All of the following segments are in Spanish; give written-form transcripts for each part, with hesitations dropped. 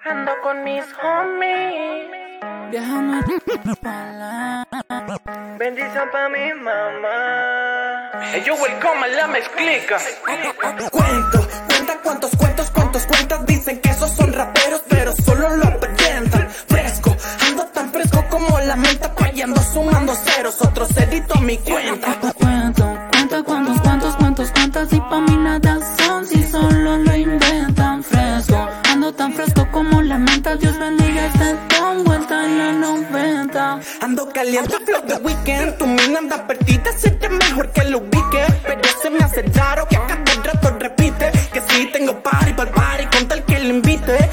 Ando con mis homies, viajando para bendición pa' mi mamá. Yo welcome a la mezclica. Cuenta cuántos cuentas dicen que esos son raperos, pero solo lo aparentan. Fresco, ando tan fresco como la menta, ando sumando ceros, otros edito mi cuenta. Cuentas y pa' mí nada son si solo lo inventan. Fresco, ando tan fresco como la menta, Dios bendiga este don, vuelta en la 90. Ando caliente, flow de weekend, tu mina anda perdida, siente mejor que lo ubique. Pero se me hace raro que acá todo el rato repite que sí tengo party pa'l party, con tal que le invite,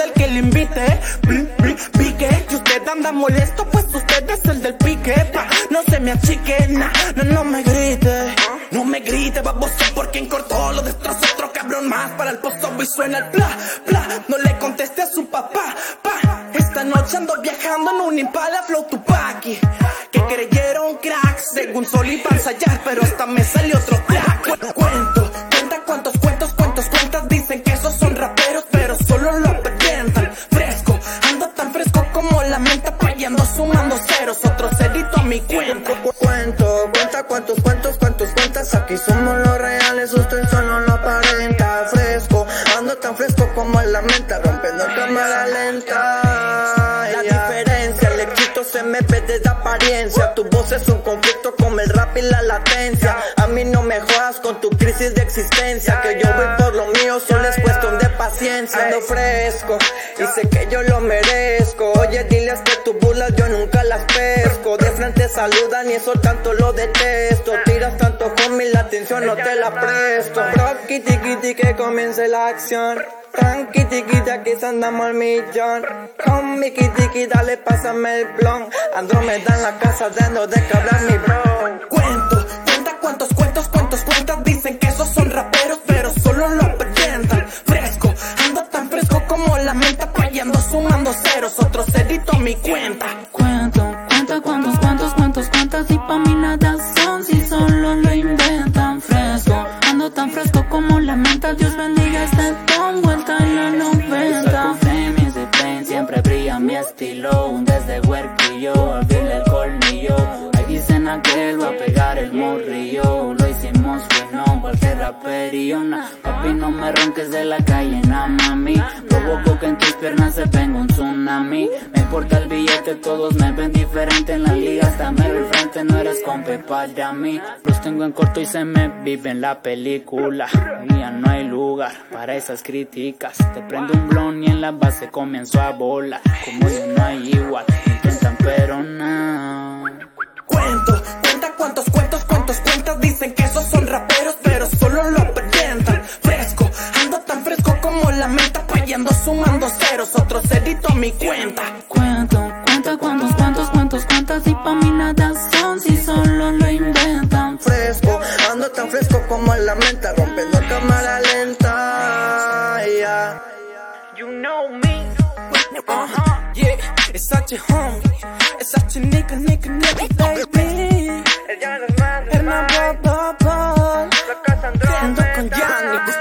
pique. Y usted anda molesto, pues usted es el del pique, no se me achique, no me grite. No me grite, baboso, porque encortó, lo destrozó otro cabrón más para el pozo y suena el bla, bla. No le contesté a su papá, Esta noche ando viajando en un Impala flow Tupaki, que creyeron crack, según Sol iba a ensayar, pero hasta me salió otro crack. Cuenta cuentas dicen que esos son raperos, pero solo lo aparentan. Fresco, ando tan fresco como la menta, ando sumando ceros, otros edito a mi cuenta. Cuenta cuentas, aquí somos los reales, usted solo lo aparenta. Fresco, ando tan fresco como la menta, rompiendo cámara lenta. La diferencia, le quito CMP desde apariencia. Tu voz es un conflicto como el rap y la latencia. A mí no me jodas con tu crisis de existencia, que yo voy por lo mío, solo es cuestión de paciencia. Ando fresco y sé que yo lo merezco. Oye, diles que tus burlas yo nunca las pesco. De frente saludan y eso tanto lo detesto. Tiras tanto homie, la atención no te la presto. Bro, kitty, que comience la acción. Tranqui, aquí andamos al millón. Con mi kitty, dale, pásame el blon. Andrómeda en la casa dando de que hablar mi bro. Cuenta cuentas dicen que esos son raperos, pero solo lo aparentan. Fresco, ando tan fresco como la menta, ando sumando ceros, otros edito mi cuenta. Cuentas y pa' mí nada son si solo lo inventan. Fresco, ando tan fresco como la menta, Dios bendiga este don, vuelta en la 90. Music Brain, siempre brilla mi estilo, desde huerquillo, abrirle el colmillo. Ahí dicen aquel, va a pegar el morrillo, lo hicimos bueno, cualquier raperillo, papi no me ronques de la calle, mami. Provoco que en tus piernas se venga un tsunami. Me importa el billete, todos me ven diferente en la liga, hasta mero el frente, no eres compa para mí. Los tengo en corto y se me vive en la película, y ya no hay lugar para esas críticas. Te prendo un blon y en la base comienzo a volar, como yo no hay igual, intentan pero no. Cuentas dicen que esos son raperos, pero solo lo aparentan. Fresco, ando tan fresco como la menta, ando sumando ceros, otros edito mi cuenta. Cuentas y pa' mí nada son si solo lo inventan. Fresco, ando tan fresco como la menta, rompiendo cámara lenta. Yeah. You know me. Yeah, it's such a homie, it's such a nigga, baby. El Jan Hernández, Hernan Bob, la casa ando con Andrómeda. Yanni.